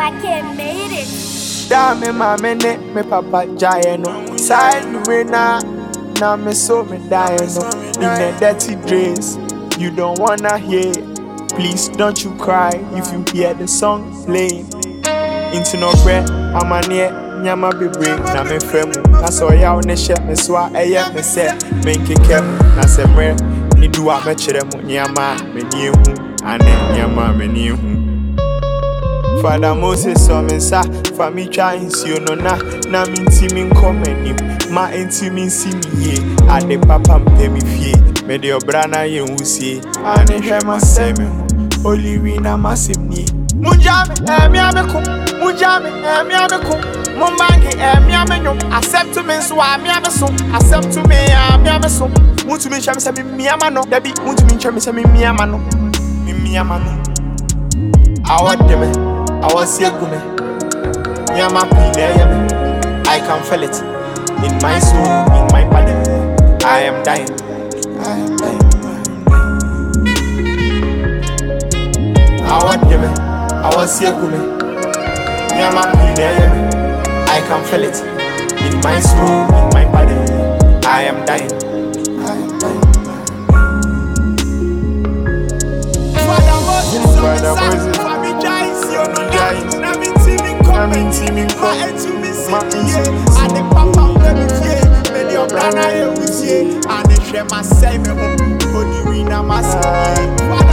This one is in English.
Kid made it. Damn my minute, me papa giant no. Sign winner, now me so me dying no. In the dirty dress, you don't wanna hear. Please don't you cry if you hear the song playing. Into no bread, I'm a near, nyama be break, na me fremu. Na so ya on the ship, me swa, me say, make it careful, na se mre, ni do a me chiremu, nyama, me niye hu, ane, nyama, me niye hu. Father Moses saw me sa, for me trying see no na me teaming come him, ma intimin see me ye, and the papa pay me fee, me de obrana ye who see, and the hema say me, only we na massive me. Munjame, me amekum, Munjame, me amekum, Mumbangi, me amenyum, accept to me so me amesom, accept to me amesom, want to me chame say me amano, debi, want to me chame say me amano, me amano. I want them. I was here, Gume. Yama I can feel it in my soul, in my body. I am dying. I am dying. I want them. I was here, Gume. Yama I can feel it in my soul, in my body. I am dying. I am dying. Father Moses, I'm teaming come and the papa let me fear. Many of Rana, you see, and the share my same. Only we na mass.